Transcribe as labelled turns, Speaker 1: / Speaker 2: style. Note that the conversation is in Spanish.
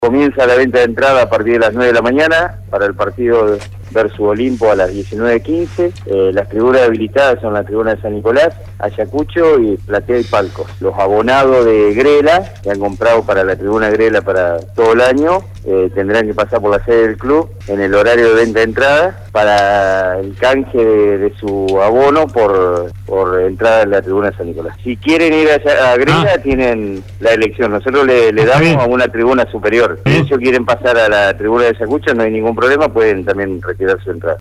Speaker 1: Comienza la venta de entrada a partir de las 9 de la mañana para el partido versus Olimpo a las 19:15. Las tribunas habilitadas son la tribuna de San Nicolás, Ayacucho y Platea y Palcos. Los abonados de Grela, que han comprado para la tribuna Grela para todo el año, tendrán que pasar por la sede del club en el horario de venta de entrada para el canje de su abono por entrada en la tribuna de San Nicolás. Si quieren ir a Grela, tienen la elección. Nosotros le damos a una tribuna superior. Si ellos quieren pasar a la tribuna de Ayacucho, no hay ningún problema, pueden también retirar su entrada.